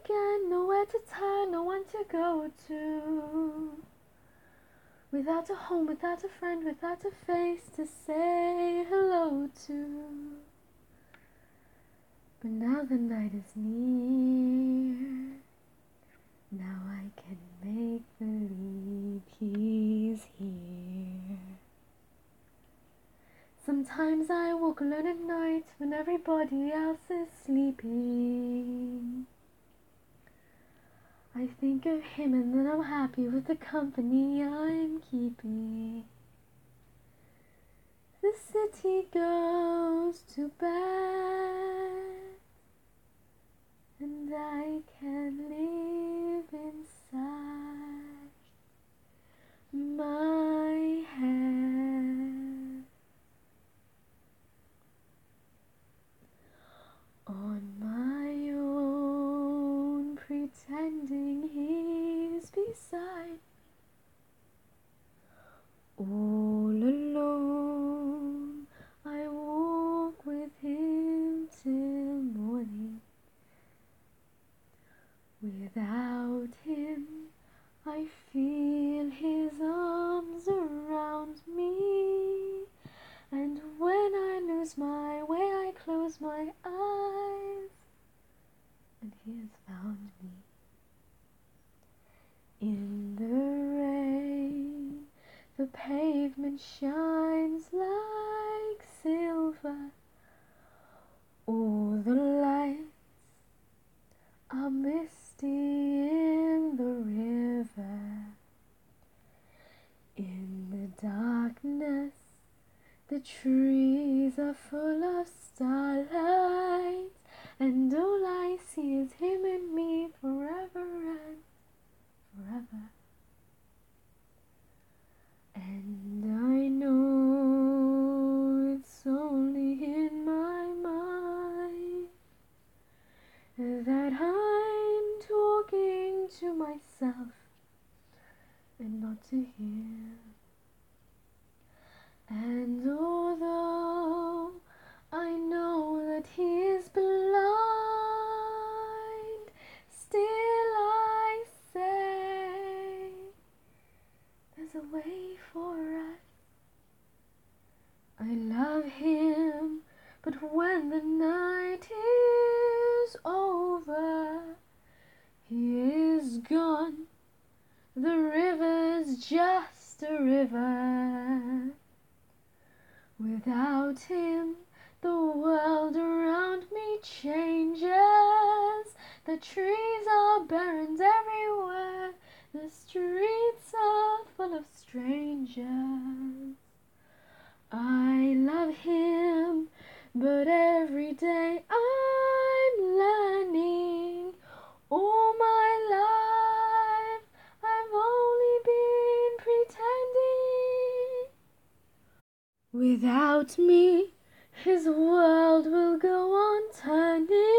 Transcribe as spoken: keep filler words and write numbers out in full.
again, nowhere to turn, no one to go to. Without a home, without a friend, without a face to say hello to. But now the night is near, now I can make believe he's here. Sometimes I walk alone at night when everybody else is sleeping. I think of him and then I'm happy with the company I'm keeping. The city goes to bed, and I can live inside my head. On my own, pretending he's beside. All alone, I walk with him till morning. Without him, I feel his arms around me. And when I lose my way, I close my eyes, and he has found me. In the rain, the pavement shines like silver. All the lights are misty in the river. In the darkness, the trees are full of starlight, and all I see is him and me forever and forever. And I know it's only in my mind that I'm talking to myself and not to him. And although I know that he is blind, still I say there's a way for us. I love him, but when the night is over, he is gone. The river's just a river. Without him, the world around me changes. The trees are barren everywhere. The streets are full of strangers. I love him, but every day I'm learning. All my life I've only been pretending. Without me, his world will go on turning.